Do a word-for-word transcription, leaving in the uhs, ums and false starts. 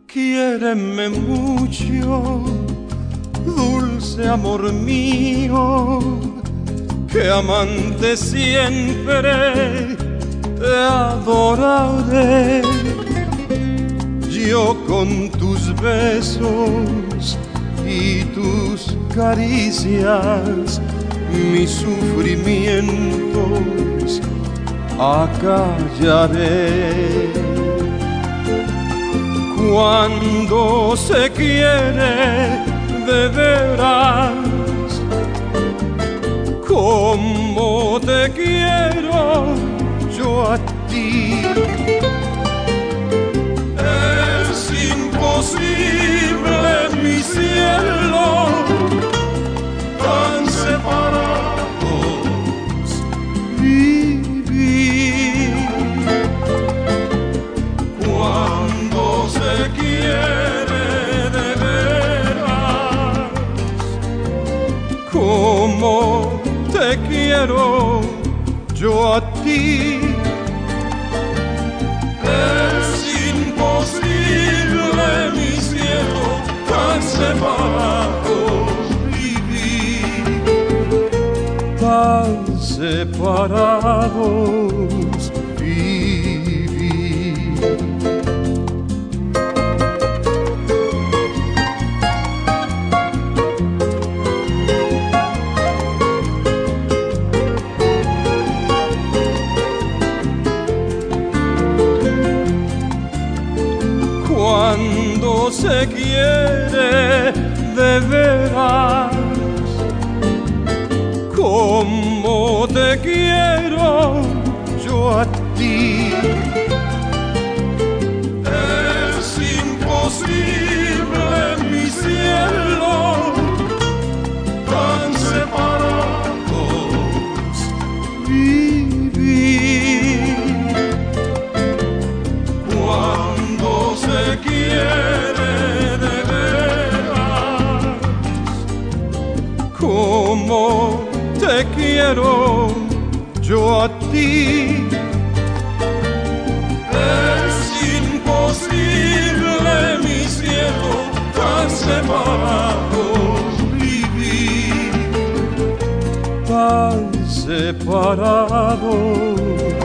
Quiéreme mucho, dulce amor mío, que amante siempre te adoraré. Yo con tus besos y tus caricias mis sufrimientos acallaré. Cuando se quiere de veras, como te quiero yo a ti, es imposible mi cielo tan separados vivir. Cuando se quiere de veras, como te quiero yo a ti, es imposible mi cielo tan separados vivir, tan separados vivir. Cuando se quiere de veras, como te quiero yo a ti, es imposible mi cielo tan separados vivir. Cuando se quiere de veras, como te quiero yo a ti, es imposible mi cielo tan separados vivir, tan separados